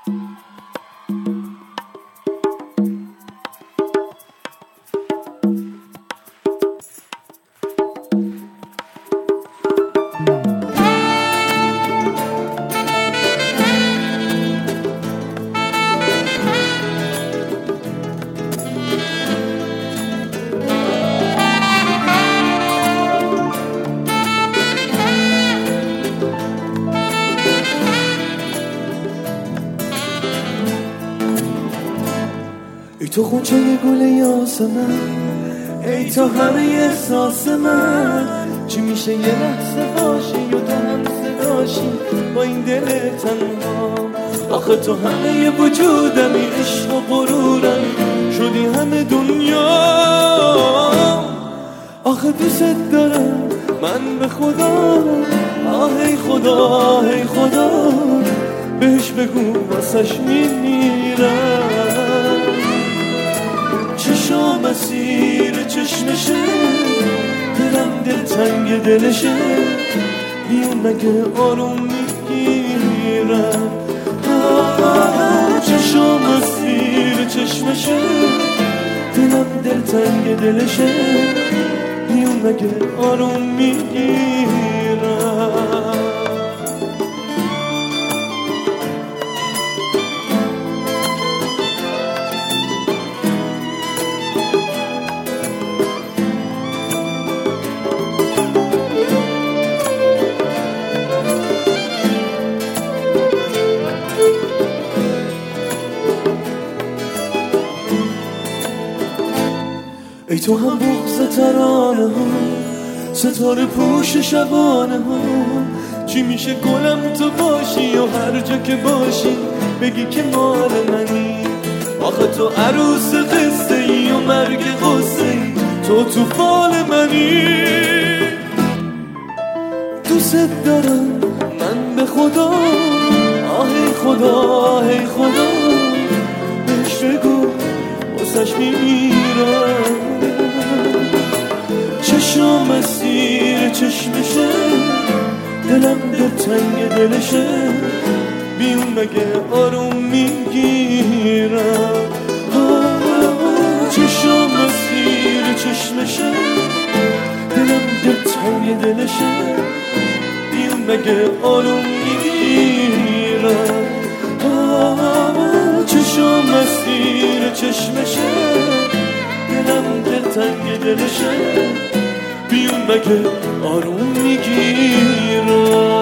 ای تو خونچه گل یاسمن، ای تو همه احساس من. چی میشه یه لحظه باشی و تو هم صداشی با این دل تنها؟ آخه تو همه ی وجودمی، عشق و غرورمی، شدی همه دنیا. آخه دوست دارم من به خدا، آه ای خدا ای خدا، بهش بگو واسش میمیرم. چشام اسیر چشمشه، دلم دلتنگ دلشه، بیون مگه آروم میگیرم. چشام اسیر چشمشه، دلم دلتنگ دلشه، بیون مگه آروم میگیرم. ای تو هم بغض ترانه ها، ستاره پوش شبانه ها. چی میشه گلم تو باشی و هر جا که باشی بگی که مال منی؟ آخه تو عروس قصه ای و مرگ قصه ای، تو فال منی. دوست دارم من به خدا، آه ای خدا ای خدا، بهش بگو واسش میمیرم. چشام اسیر چشمشه، دلم دلتنگ دلشه، بیون مگه آروم میگیرم. چشام اسیر چشمشه، دلم دلتنگ دلشه، بیون مگه آروم میگیرم. چشام اسیر چشمشه، دلم دلتنگ دلشه، بیون مگه آروم میگیرم.